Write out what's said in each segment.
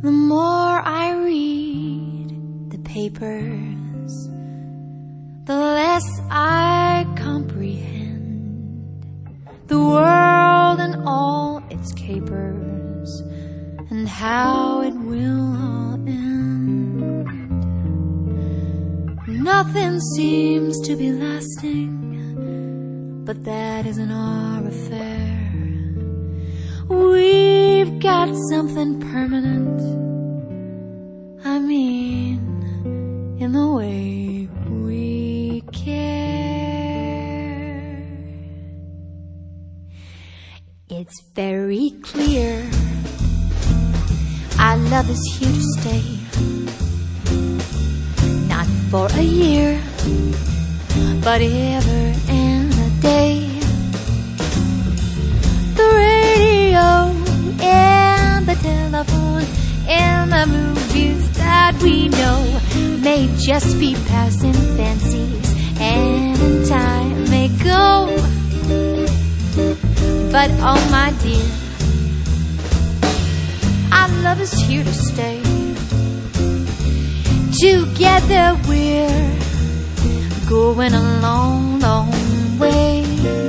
The more I read the papers, the less I comprehend the world and all its capers, and how it will all end. Nothing seems to be lasting, but that isn't our affair. We've got something permanent, I mean, in the way we care. It's very clear our love is here to stay. Not for a year, but ever and a day. The radio and the telephone and the movies that we know may just be passing fancies, and in time may go. But oh my dear, our love is here to stay. Together we're going a long, long way.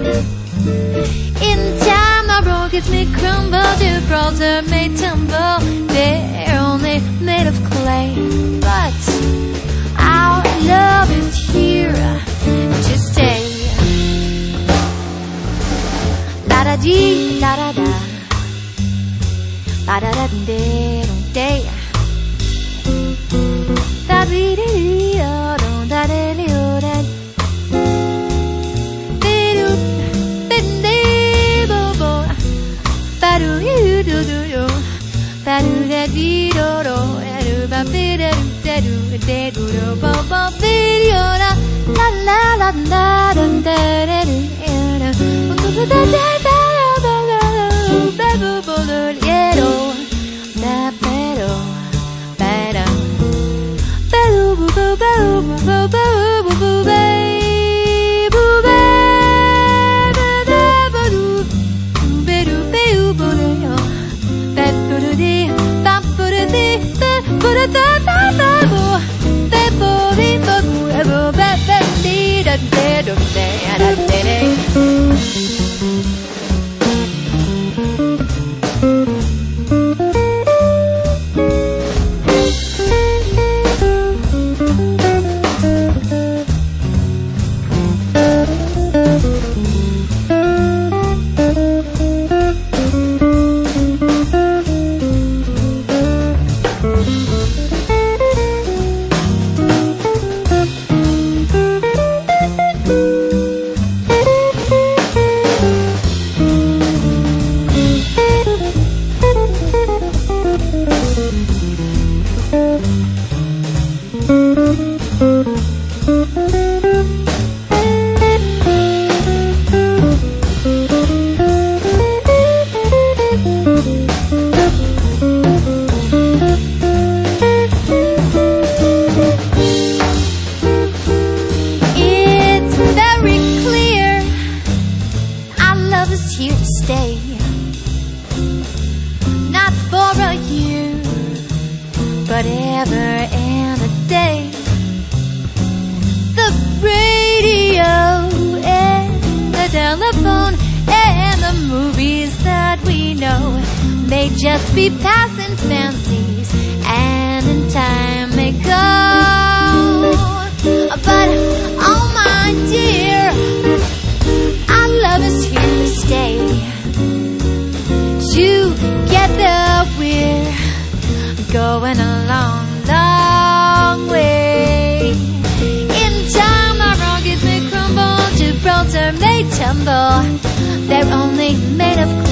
In time the rockets may crumble, Gibraltar may tumble, they're only made of clay. But our love is here to stay. La-da-dee, la-da-da, la-da-da-dee-dee-dee. Just be passing fancies, and in time may go. But oh my dear, our love is here to stay. Together we're going a long, long way. In time our rockets may crumble, Gibraltar may tumble, they're only made of